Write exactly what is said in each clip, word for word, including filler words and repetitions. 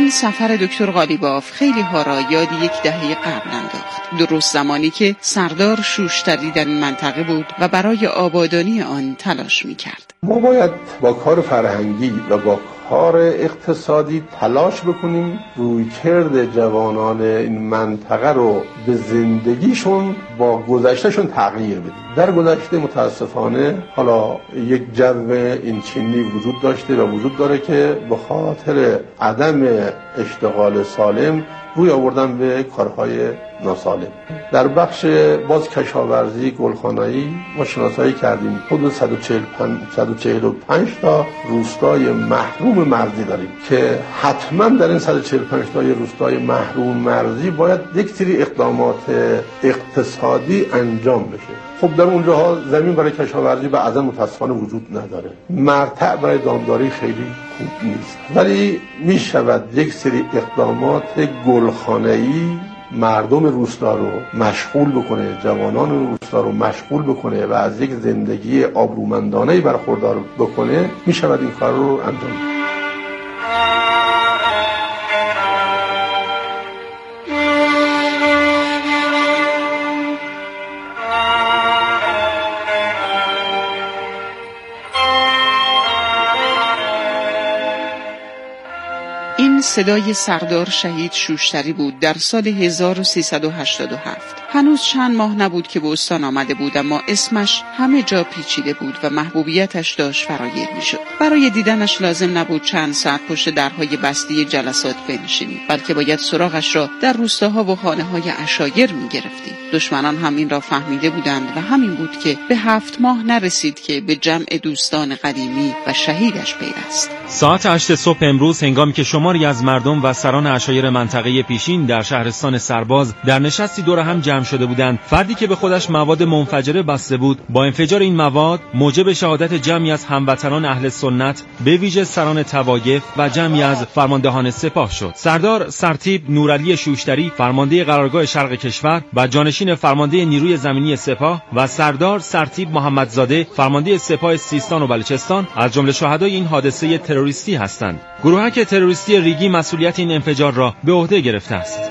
این سفر دکتر قالیباف خیلی ها را یاد یک دهه قبل انداخت، درست زمانی که سردار شوشتری در این منطقه بود و برای آبادانی آن تلاش می‌کرد. ما باید با کار فرهنگی و با کار اقتصادی تلاش بکنیم رویکرد جوانان این منطقه رو به زندگیشون با گذشتهشون تغییر بدیم. در گذشته متاسفانه حالا یک جو این چینی وجود داشته و وجود داره که به خاطر عدم اشتغال سالم روی آوردن به کارهای ناسالم. در بخش باز کشاورزی گلخانه‌ای ما شناسایی کردیم حدود صد و چهل و پنج تا روستای محروم مرزی داریم که حتما در این صد و چهل و پنج تا روستای محروم مرزی باید یک سری اقدامات اقتصادی انجام بشه. خب در اونجاها زمین برای کشاورزی به عدم متاسفانه وجود نداره، مرتع برای دامداری خیلی خوب نیست، ولی می شود یک سری اقدامات گلخانه‌ای مردم روستا رو مشغول بکنه، جوانان روستا رو مشغول بکنه و از یک زندگی آبرومندانه برخوردار بکنه، می شود این کار رو انجام بده. این صدای سردار شهید شوشتری بود در سال هزار و سیصد و هشتاد و هفت. هنوز چند ماه نبود که به استان آمده بود، اما اسمش همه جا پیچیده بود و محبوبیتش داشت فراگیر میشد. برای دیدنش لازم نبود چند ساعت پشت درهای بسته جلسات بنشینی، بلکه باید سراغش را در روستاها و خانه‌های عشایر میگرفتی. دشمنان هم این را فهمیده بودند و همین بود که به هفت ماه نرسید که به جمع دوستان قدیمی و شهیدش پیوست. ساعت هشت صبح امروز، هنگامی که شماری از مردم و سران عشایر منطقه پیشین در شهرستان سرباز در نشستی دور هم جمع شده بودند، فردی که به خودش مواد منفجره بسته بود با انفجار این مواد موجب شهادت جمعی از هموطنان اهل سنت، به ویژه سران طوایف و جمعی از فرماندهان سپاه شد. سردار سرتیپ نورعلی شوشتری، فرمانده قرارگاه شرق کشور و جانشین فرمانده نیروی زمینی سپاه، و سردار سرتیپ محمدزاده، فرمانده سپاه سیستان و بلوچستان، از جمله شهدای این حادثه تروریستی هستند. گروهک تروریستی ریگی مسئولیت این انفجار را به عهده گرفته است.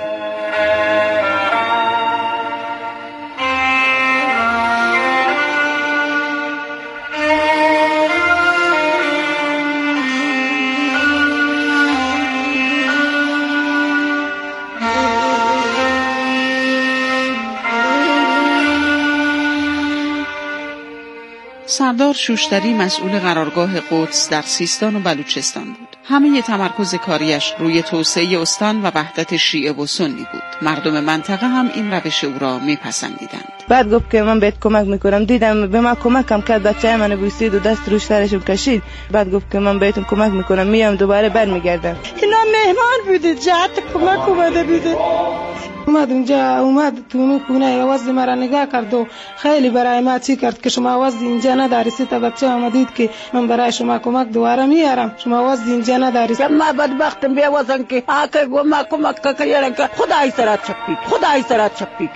سردار شوشتری مسئول قرارگاه قدس در سیستان و بلوچستان بود. همه تمرکز کاریش روی توسعه استان و وحدت شیعه و سنی بود. مردم منطقه هم این روش او را میپسندیدند. بعد گفت که من بهت کمک میکنم، دیدم به من کمکم کرد، بچه‌ی من بوسید و دست روش سرشو کشید. بعد گفت که من بهتون کمک میکنم، میام دوباره برمیگردم. اینا مهمان بوده، جهت کمک اومده بوده. اومد اونجا، اومد تو خونه آواز مرا نگاه کرد و خیلی برای ما چی کرد که شما آواز اینجا نداری، سه تا بچه آمدید که من برای شما کمک دوباره میارم، شما آواز اینجا نداری. ما بدبختم بیا واسن که آکه گو ما کمک که یارن که خدای سرات چپی خدای سرات چپی.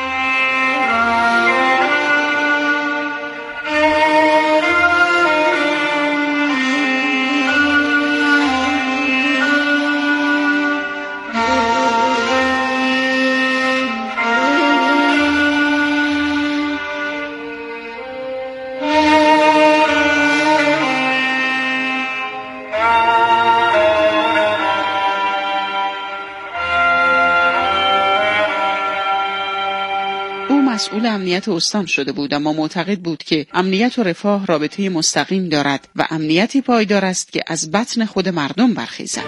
مسئول امنیت استان شده بود، اما معتقد بود که امنیت و رفاه رابطه مستقیم دارد و امنیتی پایدار است که از بطن خود مردم برخیزد.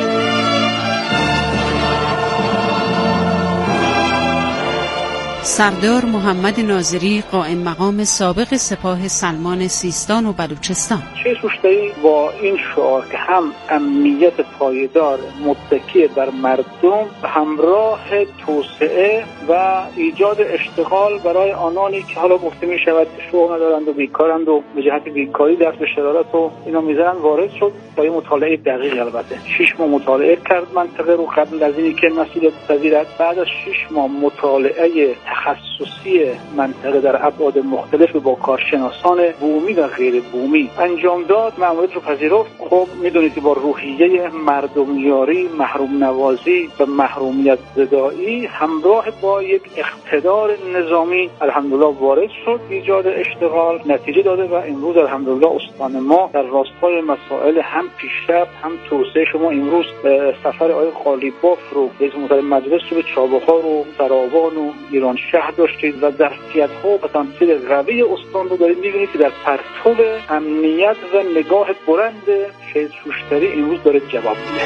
سردار محمد ناظری، قائم مقام سابق سپاه سلمان سیستان و بلوچستان. شیخ شوشتری با این شعار که هم امنیت پایدار متکی بر مردم همراه توسعه و ایجاد اشتغال برای آنانی که حالا گفته می شود شغل ندارند و بیکارند و به جهت بیکاری دست به شرارت و اینا میزنن، وارد شد با یه مطالعه دقیق. البته شش ماه مطالعه کرد منطقه رو قبل از اینی که مسئولیت پذیرد. بعد از شش ماه مطالعه تخصصی منطقه در ابعاد مختلف با کارشناسان بومی و غیر بومی انجام داد، مأموریت رو پذیرفت. خب میدونید که با روحیه مردمیاری، محروم نوازی و محرومیت زدایی همراه با یک اقتدار نظامی الحمدلله وارد شد، ایجاد اشتغال نتیجه داده و امروز الحمدلله استان ما در راستای مسائل هم پیشرفت هم توسعه. شما امروز سفر آقای قالیباف رو رئیس محترم مجلس رو به چابهار و سراوان و ایران شهر داشتید و ظرفیت‌ها و پتانسیل قوی استان رو دارید می‌بینید که در پرتو امنیت و نگاه بلند شهید شوشتری امروز داره جواب میده.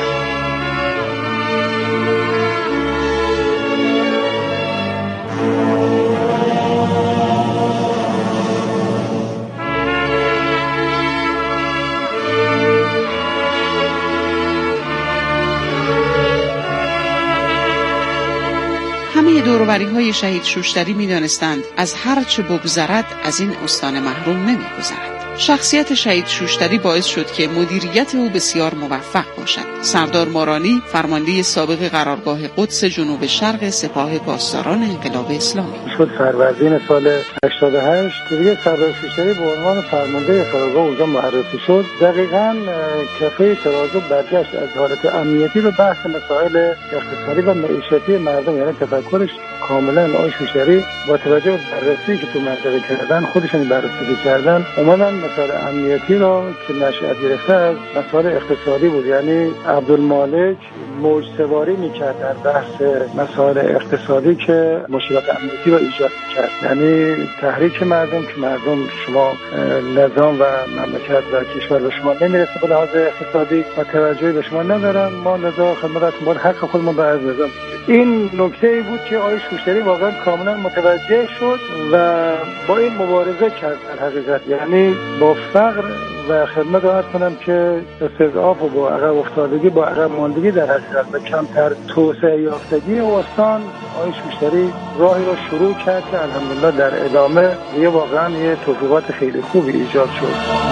همه دوروبری‌های شهید شوشتری می‌دانستند از هر چه بگذرد از این استان محروم نمی‌گذرد. شخصیت شهید شوشتری باعث شد که مدیریت او بسیار موفق باشد. سردار مارانی، فرمانده سابق قرارگاه قدس جنوب شرق سپاه پاسداران انقلاب اسلامی، شد فروردین سال هشتاد و هشت که دیگه سردار شوشتری به عنوان فرمانده قرارگاه اونجا معرفی شد. دقیقاً کفه ترازو برگشت از حالت امنیتی به بحث مسائل اقتصادی و معیشتی مردم، یعنی تفکرش کاملا آقای شوشتری با توجه به بررسی که تو منطقه کردن، خودشون بررسی کردن، اومدن مسائل امنیتی را که نشأت گرفته از مسائل اقتصادی بود. یعنی عبدالمالک موج سواری میکرد در بحث مسائل اقتصادی که مشکلات امنیتی را ایجاد میکرد. یعنی تحریک مردم که مردم شما نظام و مملکت و کشور به شما نمیرسه به لحاظ اقتصادی و توجهی به شما ندارن، ما لذا خدمتتون بود حق خودمون به از نظام. این نکته بود که آقای شوشتری واقعا کاملا متوجه شد و با این مبارزه کرد در حقیقت. یعنی با فقر و خدمت رو عرض کنم که استضعاف و با عقب افتادگی، با عقب ماندگی در حقیقت و کمتر توسعه یافتگی استان، آقای شوشتری راهی رو شروع کرد که الحمدلله در ادامه یه واقعا یه توفیقات خیلی خوبی ایجاد شد.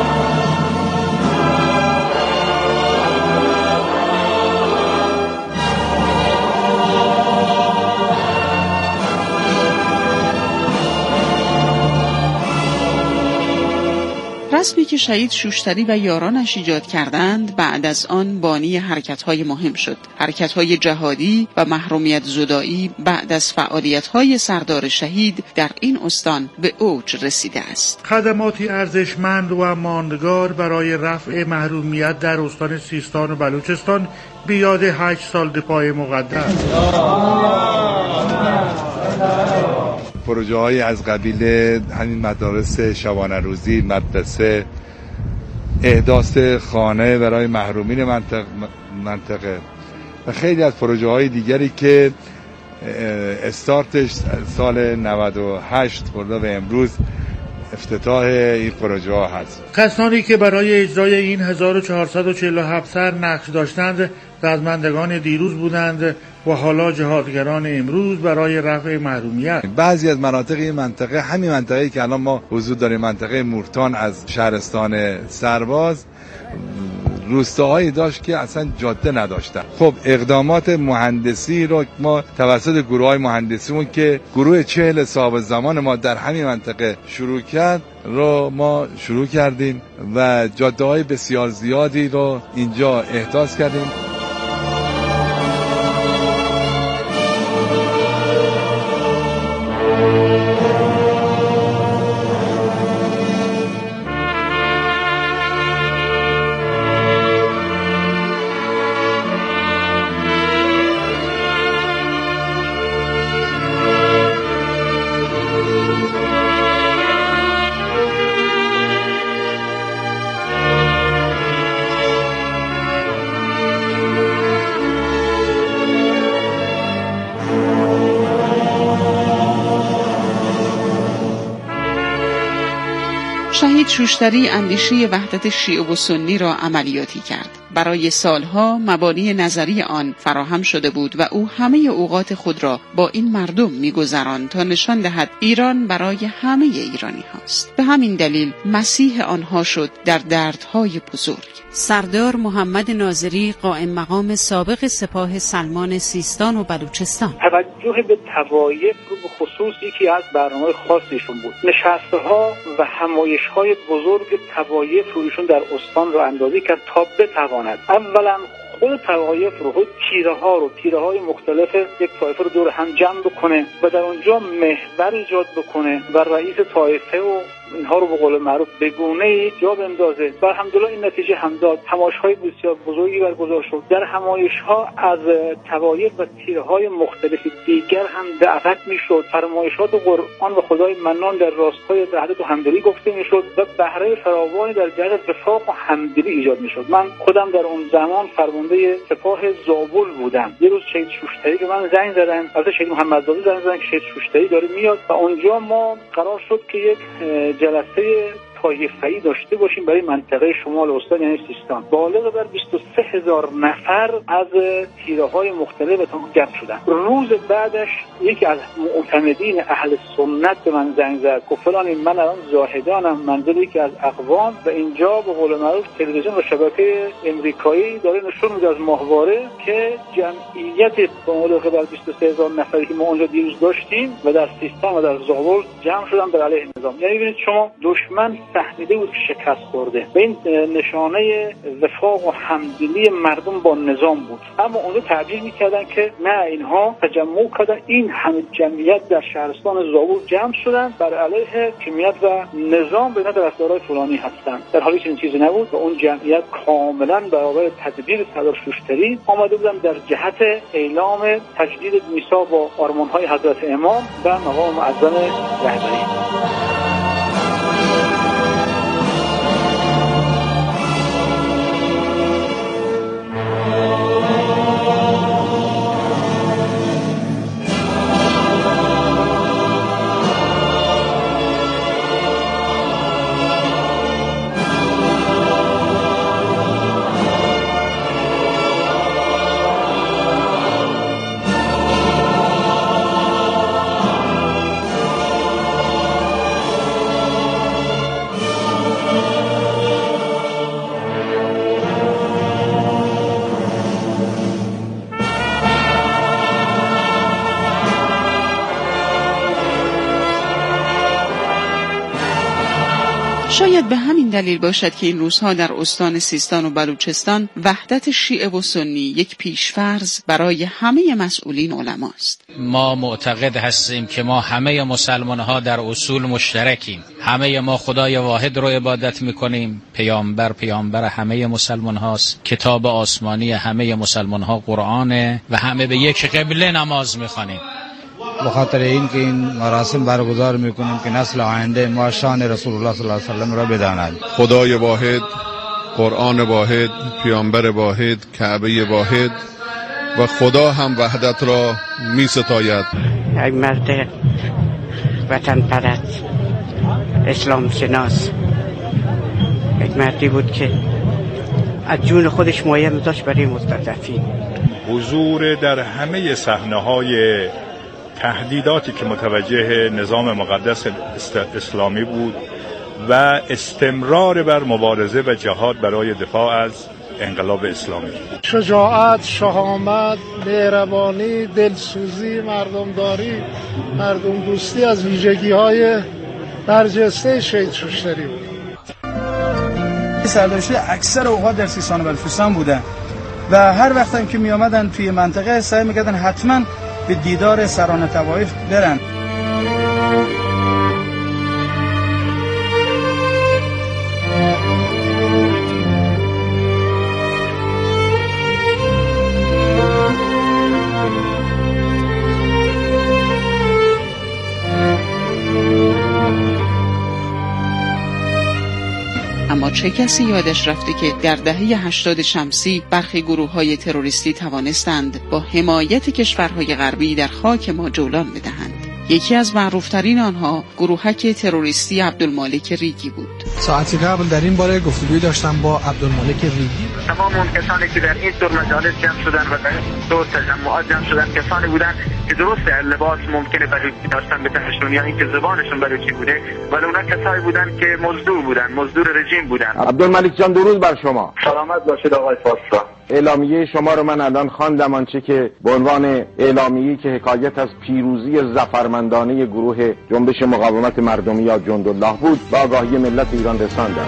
رسمی که شهید شوشتری و یارانش ایجاد کردند بعد از آن بانی حرکت‌های مهم شد. حرکت‌های جهادی و محرومیت زدایی بعد از فعالیت‌های سردار شهید در این استان به اوج رسیده است. خدماتی ارزشمند و ماندگار برای رفع محرومیت در استان سیستان و بلوچستان به یاد هشت سال دفاع مقدس. پروژه های از قبیل همین مدارس شبانه روزی، مدرسه، احداث خانه برای محرومین منطقه, منطقه و خیلی از پروژه های دیگری که استارتش سال نود و هشت خورده و امروز افتتاح این پروژه ها هست. کسانی که برای اجرای این هزار و چهارصد و چهل و هفت سر نقش داشتند رزمندگان دیروز بودند و حالا جهادگران امروز برای رفع محرومیت. بعضی از مناطق این منطقه، همین منطقه‌ای که الان ما حضور داریم، منطقه مورتان از شهرستان سرباز، روستاهایی داشت که اصلا جاده نداشتن. خب اقدامات مهندسی رو ما توسط گروه های مهندسیمون که گروه چهل صاحب زمان ما در همین منطقه شروع کرد رو ما شروع کردیم و جاده های بسیار زیادی رو اینجا احداث کردیم. شهید شوشتری اندیشه وحدت شیعه و سنی را عملیاتی کرد. برای سالها مبانی نظری آن فراهم شده بود و او همه اوقات خود را با این مردم می‌گذراند تا نشان دهد ایران برای همه ایرانی هاست. به همین دلیل مسیح آنها شد در دردهای بزرگ. سردار محمد ناظری، قائم مقام سابق سپاه سلمان سیستان و بلوچستان. توجه به طوایف رو به خصوص یکی از برنامه‌های خاصیشون بود. نشست‌ها و همایش‌های بزرگ طوایف رو ایشون در استان رو اندازی کرد تا بتواند اولا خود طوایف رو، خود تیره ها رو، تیره های مختلف یک طایفه رو دور هم جمع بکنه و در اونجا محور ایجاد بکنه و رئیس طایفه و اینها رو به قول معروف به گونه‌ای جا بندازه و الحمدلله این نتیجه هم داد. همایش‌های بسیار بزرگی برگزار شد. در همایش‌ها از طوایف و تیره‌های مختلف دیگر هم دعوت می‌شد. فرمایشات قرآن و خدای منان در راستای وحدت و همدلی گفته می‌شد و بهره فراوانی در جهت وفاق و همدلی ایجاد می‌شد. من خودم در اون زمان فرمانده سپاه زابل بودم. یه روز شهید شوشتری به من زنگ زدن، از شهید محمدزاده زنگ زدن که شهید شوشتری داره میاد و اونجا ما قرار شد که یک جلسه طایفه‌ای داشته باشیم برای منطقه شمال استان یعنی سیستان. بالغ بر بیست و سه هزار نفر از تیره‌های مختلف جمع شدن. روز بعدش یکی از معتمدین اهل سنت به من زنگ زد که فلان من الان زاهدانم منزل یکی از اقوام و اینجا به قول معروف تلویزیون و شبکه امریکایی داره نشون میده از ماهواره که جمعیت بالغ بر بیست و سه هزار نفری که ما اونجا دیروز داشتیم و در سیستان و در زابل جمع شدن در علیه نظام. یعنی ببینید شما دشمن فهمیده بود که شکست خورده و این نشانه وفاق و همدلی مردم با نظام بود. اما اونو تعبیر میکردن که نه، اینها تجمع کردن، این همه جمعیت در شهرستان زابل جمع شدن بر علیه حکومت و نظام، به نظر طرفدارای فلانی هستند، در حالی که این چیزی نبود و اون جمعیت کاملا برابر تدبیر سردار شوشتری آمده بودن در جهت اعلام تجدید میثاق با آرمان‌های حضرت امام و مقام معظم رهبری. شاید به همین دلیل باشد که این روزها در استان سیستان و بلوچستان وحدت شیعه و سنی یک پیشفرض برای همه مسئولین علماست. ما معتقد هستیم که ما همه مسلمان ها در اصول مشترکیم. همه ما خدای واحد رو عبادت میکنیم. پیامبر پیامبر همه مسلمان هاست. کتاب آسمانی همه مسلمان ها قرآنه و همه به یک قبله نماز میخوانیم. به خاطر این که این مراسم برگزار میکنیم که نسل آینده ما شان رسول الله صلی الله علیه و سلم را بداند. خدای واحد، قرآن واحد، پیامبر واحد، کعبه واحد و خدا هم وحدت را می ستاید. یک مرد وطن پرست، اسلام شناس، یک مردی بود که از جون خودش مایه می‌داشت برای مستضعفین. حضور در همه صحنه‌های تهدیداتی که متوجه نظام مقدس اسلامی بود و استمرار بر مبارزه و جهاد برای دفاع از انقلاب اسلامی. شجاعت، شهامت، مهربانی، دلسوزی، مردمداری، مردم دوستی از ویژگی‌های برجسته شهید شوشتری بود. سردار شوشتری اکثر اوقات در سیستان و بلوچستان بودن و هر وقت هم که می آمدن توی منطقه سعی می‌کردن حتماً به دیدار سران طوایف برن. اما چه کسی یادش رفته که در دهه هشتاد شمسی برخی گروه‌های تروریستی توانستند با حمایت کشورهای غربی در خاک ما جولان بدهند. یکی از معروفترین آنها گروهک تروریستی عبدالمالک ریگی بود. ساعتی قبل در این باره گفتگوی داشتم با عبدالمالک ریگی. تمام اون کسانی که در این طور مجالس جمع شدن و در این طور تجمعات جمع شدن کسانی بودن که درست لباس ممکنه بلوچی داشتن به تنشون یا اینکه زبانشون بلوچی بوده، ولی اونا کسایی بودن که مزدور بودن، مزدور رژیم بودن. عبدالمالک جان درود بر شما. سلامت باشید آقای فاسا. اعلامیه شما رو من الان خواندم، آنچه که به عنوان اعلامیه‌ای که حکایت از پیروزی ظفرمندانه گروه جنبش مقاومت مردمی یا جندالله بود با آگاهی ملت ایران رساندم.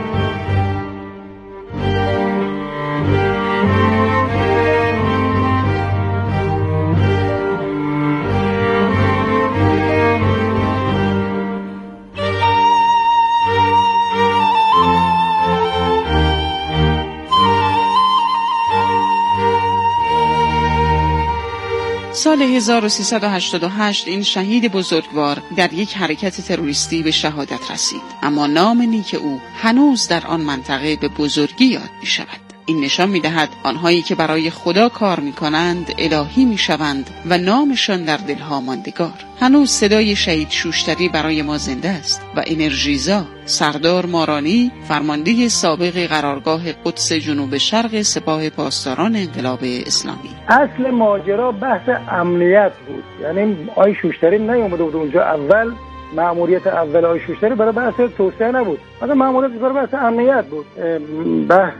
سال هزار و سیصد و هشتاد و هشت این شهید بزرگوار در یک حرکت تروریستی به شهادت رسید، اما نام نیک او هنوز در آن منطقه به بزرگی یاد می شود. این نشان می دهد آنهایی که برای خدا کار می کنند الهی می شوند و نامشان در دلها ماندگار. هنوز صدای شهید شوشتری برای ما زنده است و انرژیزا سردار مارانی، فرمانده سابق قرارگاه قدس جنوب شرق سپاه پاسداران انقلاب اسلامی. اصل ماجرا بحث امنیت بود، یعنی آقای شوشتری نیومده بود اونجا اول، مأموریت اول آقای شوشتری برای بحث توسعه نبود، مثلا مأموریت برای بحث امنیت بود، بحث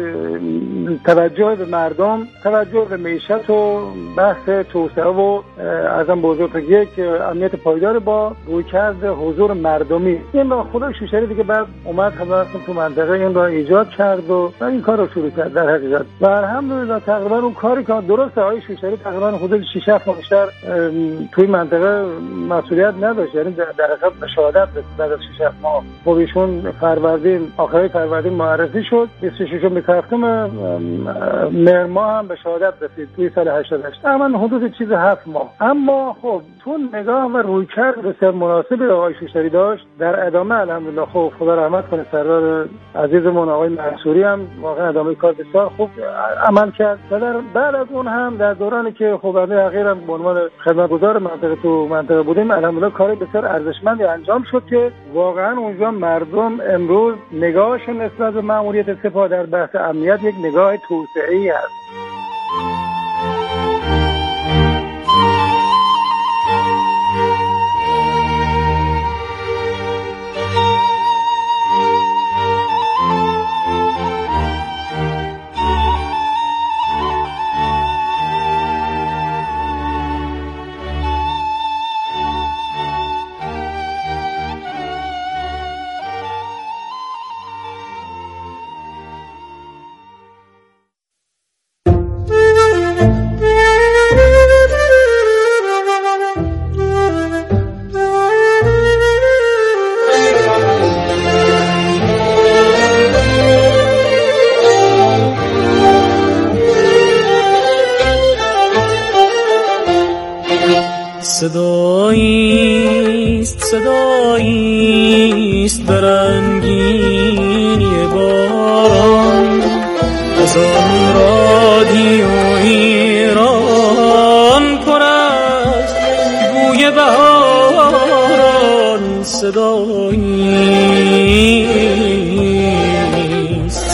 توجه به مردم، توجه به معیشت و بحث توسعه و ازم بزرگ یک امنیت پایدار با رویکرد حضور مردمی. این با خدای شوشتری دیگه بعد اومد خلاص تو منطقه این را ایجاد کرد و این کار رو شروع کرد در حقیقت. و الحمدلله تقریبا اون کاری که درست آقای شوشتری تقریبا حدود شش هفت ماه بیشتر توی منطقه مسئولیت نداشت، یعنی در حقیقت به شهادت بعد از شش هفت ماه خب ایشون فروردین آخر فروردین معرفی شد، بیست و ششم هفتم مهر ماه هم به شهادت رسید توی سال هشتاد و هشت، اما حدود چیز هفت ماه. اما خب چون نگاه و رویکرد بسیار مناسب آقای شوشتری داشت، در ادامه الحمدلله خب خدا رحمت کنه سردار عزیزمون آقای منصوری هم واقعا ادامه کار بسیار خوب عمل کرد و در بعد از اون هم در دورانی که خب بنده حقیرم به عنوان خدمتگزار منطقه تو منطقه بودیم، الحمدلله کار بسیار ارزشمندی انجام شد که واقعا اونجا مردم امروز نگاهشون نسبت به مأموریت سپاه در بحث امنیت یک نگاه توسعه‌ای است. صداییست صداییست برنگینی باران از آن رادیو ایران پر از بوی بهاران. صداییست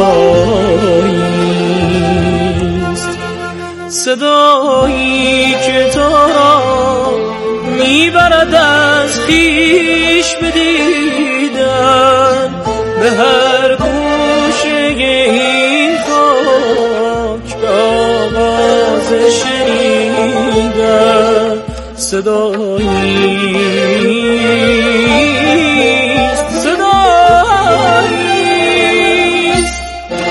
صداییست صدایی که تو را میبرد از پیش بدیدن به هر گوشه این خاک به آواز شنیدن. صداییست صداییست.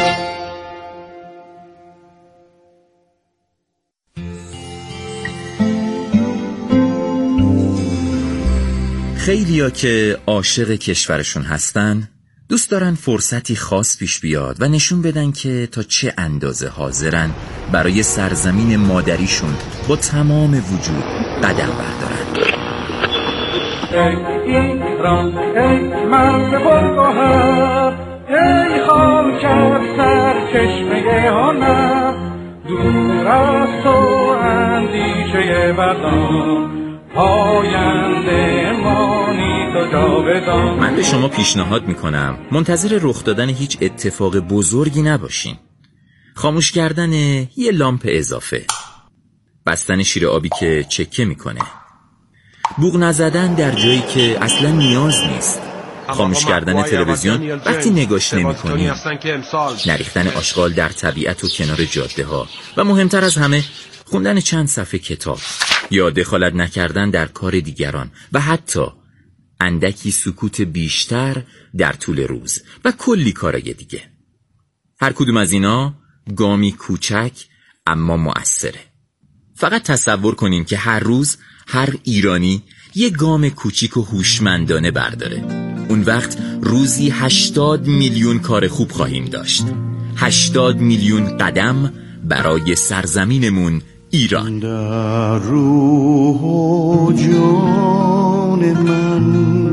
خیلیا که عاشق کشورشون هستن دوست دارن فرصتی خاص پیش بیاد و نشون بدن که تا چه اندازه حاضرن برای سرزمین مادریشون با تمام وجود قدم بردارن. ای ایران ای مرد پرگوهر، ای خاکت سرچشمه هنر، دور از تو اندیشه بدان، آینده مانی تو جاودان. من به شما پیشنهاد میکنم منتظر رخ دادن هیچ اتفاق بزرگی نباشین. خاموش کردن یه لامپ اضافه، بستن شیر آبی که چکه میکنه، بوق نزدن در جایی که اصلا نیاز نیست، خاموش کردن تلویزیون وقتی نگاش نمی‌کنی، نریختن آشغال در طبیعت و کنار جاده ها و مهمتر از همه خوندن چند صفحه کتاب یا دخالت نکردن در کار دیگران و حتی اندکی سکوت بیشتر در طول روز و کلی کارای دیگه. هر کدوم از اینا گامی کوچک اما مؤثره. فقط تصور کنین که هر روز هر ایرانی یه گام کوچیک و هوشمندانه برداره. اون وقت روزی هشتاد میلیون کار خوب خواهیم داشت. هشتاد میلیون قدم برای سرزمینمون ایران. در روح و جان من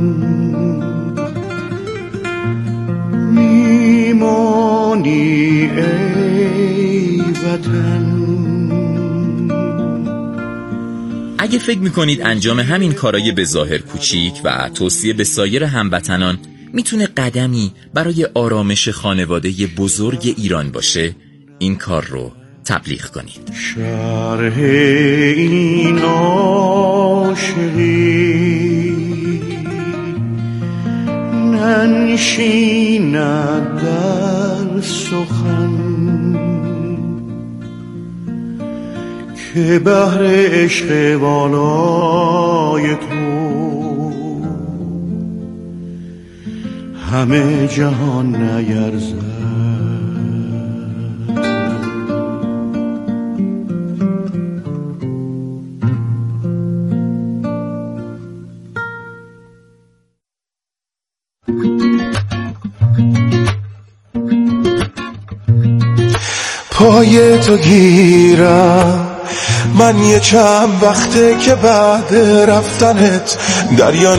میمانی ای وطن. اگه فکر میکنید انجام همین کارای به ظاهر کوچیک و توصیه به سایر هموطنان میتونه قدمی برای آرامش خانواده بزرگ ایران باشه، این کار رو تبلیغ کنید. شرح این عاشقی ننشیند در سخن که بحر عشق والای تو همه جهان نیرزد. پای تو گیرم من یه چند وقته که بعد رفتنت دریا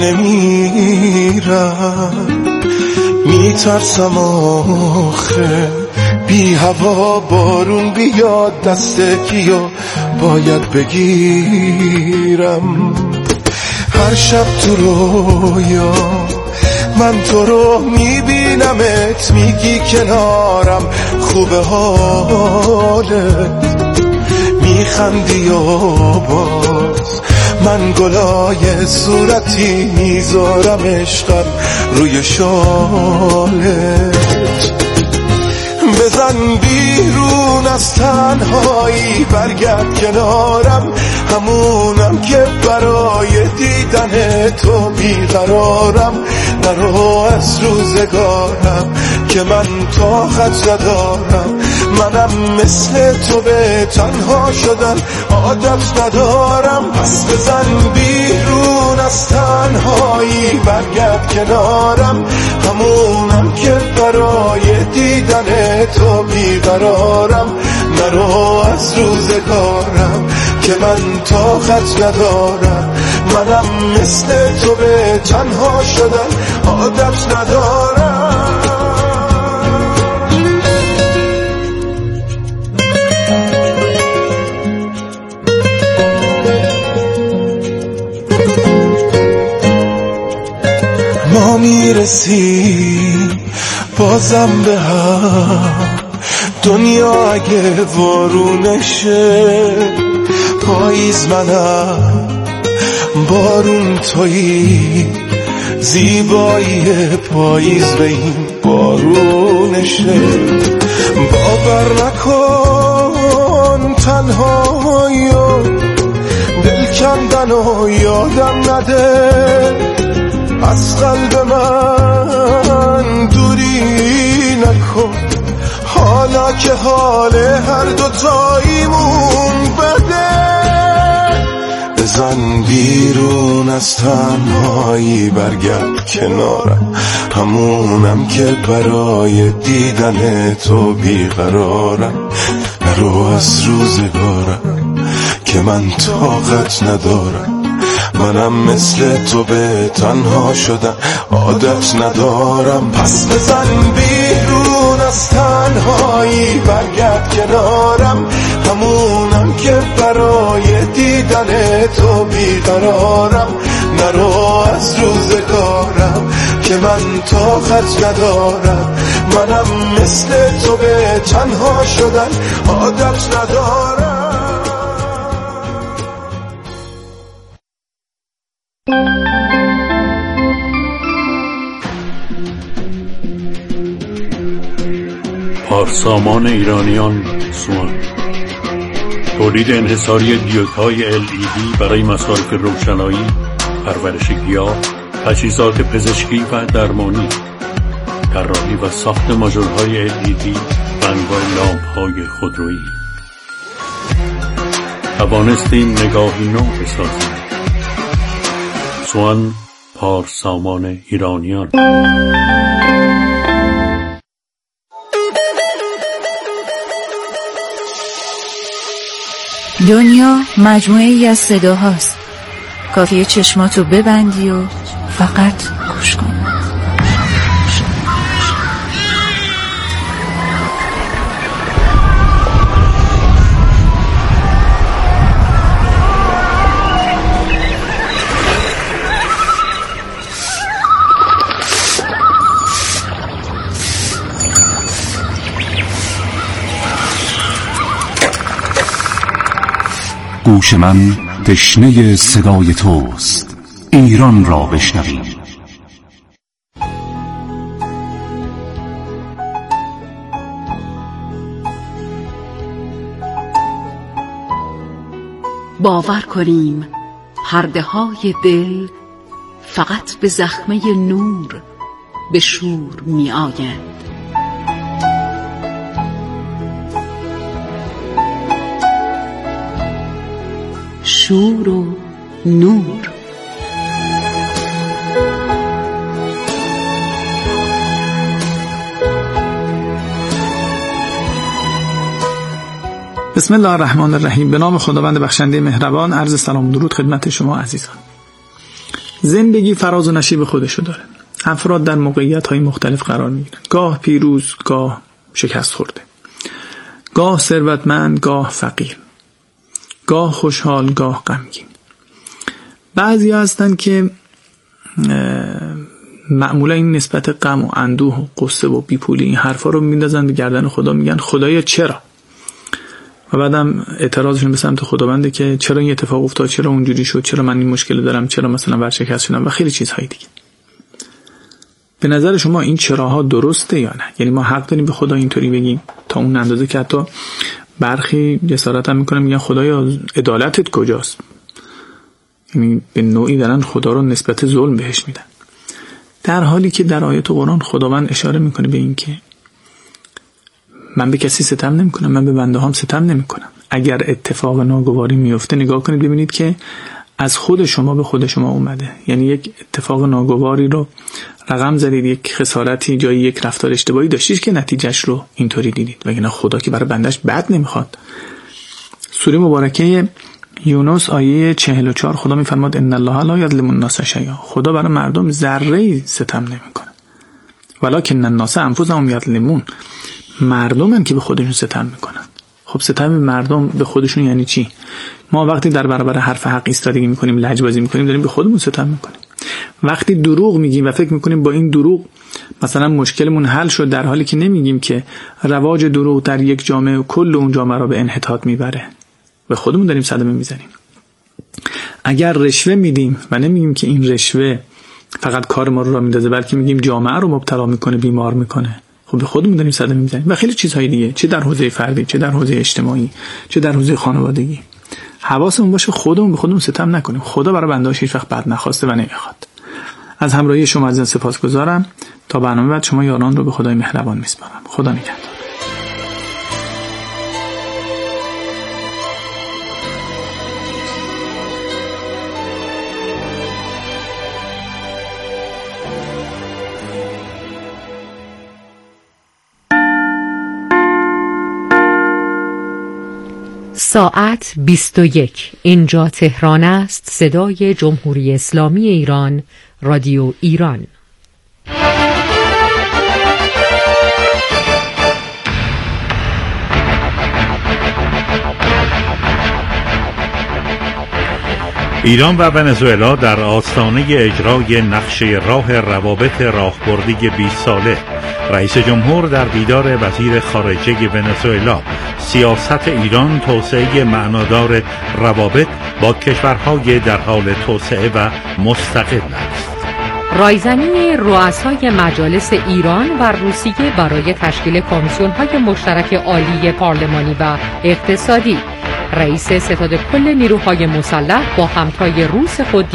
نمیرم، میترسم آخه بی هوا بارون بیاد دست کیو باید بگیرم. هر شب تو رویا من تو رو میبینمت، میگی کنارم خوبه حالت، میخندی و باز من گلای صورتی میذارم عشقم روی شالت. بزن بیرون از تنهایی برگرد کنارم، همونم که برای دیدن تو بیقرارم. نرو از روزگارم که من طاقت ندارم، منم مثل تو به تنها شدن عادت ندارم. پس بزن بیرون از تنهایی برگرد کنارم، همونم که برای دیدن تو بیقرارم. نرو از روزگارم که من طاقت ندارم، منم مثل تو به تنها شدن عادت ندارم. ما میرسیم بازم به هم، دنیا اگه وارونشه پاییز منم بارون تویی، زیبایی پاییز به این بارونشه. باور نکن تنهایی و دل کندن و یادم نده، از قلب من دوری نکن حالا که حال هر دوتاییمون بده. بزن بیرون از تنهایی برگرد کنارم، همونم که برای دیدن تو بیقرارم. نرو از روزگارم که من طاقت ندارم، منم مثل تو به تنها شدن عادت ندارم. پس بزن بیرون از تنهایی برگرد کنارم، همونم که برای دیدن تو بیقرارم. بیقرارم، نرو از روزگارم که من طاقت ندارم. منم مثل تو به تنها شدن عادت ندارم. پارسامان ایرانیان سوان، تولید انحصاری دیودهای ال ای دی برای مصارف روشنایی، پرورش گیاه، تجهیزات پزشکی و درمانی، طراحی و ساخت ماژورهای ال ای دی و انواع لامپ‌های خودرویی. توانستیم نگاهی نو بسازیم. سوان، پارسامان ایرانیان. دنیا مجموعه ای از صداهاست. کافیه چشماتو ببندی و فقط گوش کن. گوش من تشنه صدای توست. ایران را بشنویم. باور کنیم پرده های دل فقط به زخمه نور به شور می آیند. شور و نور. بسم الله الرحمن الرحیم. به نام خداوند بخشنده مهربان. عرض سلام و درود خدمت شما عزیزان. زندگی فراز و نشیب خودشو داره. افراد در موقعیت‌های مختلف قرار می‌گیرن. گاه پیروز، گاه شکست خورده. گاه ثروتمند، گاه فقیر. گاه خوشحال، گاه غمگین. بعضی هستن که معمولا این نسبت غم و اندوه و قصه و بیپولی این حرفا رو میندازن به گردن خدا، میگن خدایا چرا؟ و بعدم اعتراضشون به سمت خداونده که چرا این اتفاق افتاد، چرا اونجوری شد، چرا من این مشکل دارم، چرا مثلا ورشکست شدم و خیلی چیزهای دیگه. به نظر شما این چراها درسته یا نه؟ یعنی ما حق داریم به خدا اینطوری بگیم تا اون اندازه که حتی برخی جسارت هم میکنن میگن خدایا عدالتت کجاست؟ یعنی به نوعی دارن خدا رو نسبت ظلم بهش میدن، در حالی که در آیات قرآن خداوند اشاره میکنه به این که من به کسی ستم نمیکنم، من به بنده هام ستم نمیکنم. اگر اتفاق ناگواری میفته نگاه کنید ببینید که از خود شما به خود شما اومده. یعنی یک اتفاق ناگواری رو رقم زدید، یک خسارتی جایی یک رفتار اشتباهی داشتید که نتیجهش رو اینطوری دیدید. وگرنه خدا که برای بندش بد نمیخواد. سوره مبارکه یونس آیه چهل و چهار خدا میفرماد ان الله لا یظلم الناس شیئا. خدا برای مردم ذره ستم نمیکنه. ولکن الناس انفسهم یظلمون. مردمن که به خودشون ستم میکنن. خب ستم مردم به خودشون یعنی چی؟ ما وقتی در برابر حرف حق ایستادگی میکنیم، لجبازی میکنیم، داریم به خودمون ستم میکنیم. وقتی دروغ میگیم و فکر میکنیم با این دروغ مثلا مشکلمون حل شد، در حالی که نمیگیم که رواج دروغ در یک جامعه کل اون جامعه را به انحطاط میبره، به خودمون داریم صدمه میزنیم. اگر رشوه میدیم و نمیگیم که این رشوه فقط کار ما رو را میندازه، بلکه میگیم جامعه رو مبتلا میکنه، بیمار میکنه، خب به خودمون داریم صدمه میزنیم. و خیلی چیزهای دیگه، چه در حوزه فردی، چه در حوزه اجتماعی، چه در حوزه خانوادگی. حواسمون باشه خودمون به خودمون ستم نکنیم. خدا برای بنده‌هاش هیچ وقت بد نخواسته و نمیخواد. از همراهی شما عزیزان سپاسگزارم. تا برنامه بعد شما یاران رو به خدای مهربان میسپارم. خدا نگهدار. ساعت بیست و یک. اینجا تهران است. صدای جمهوری اسلامی ایران، رادیو ایران. ایران و ونزوئلا در آستانه اجرای نقشه راه روابط راهبردی بیست ساله. رئیس جمهور در دیدار وزیر خارجه ونزوئلا. سیاست ایران توسعه معنادار روابط با کشورهای در حال توسعه و مستقل است. رایزنی رؤسای مجالس ایران و روسیه برای تشکیل کمیسیون‌های مشترک عالی پارلمانی و اقتصادی. رئیس ستاد کل نیروهای مسلح با همتای روس خود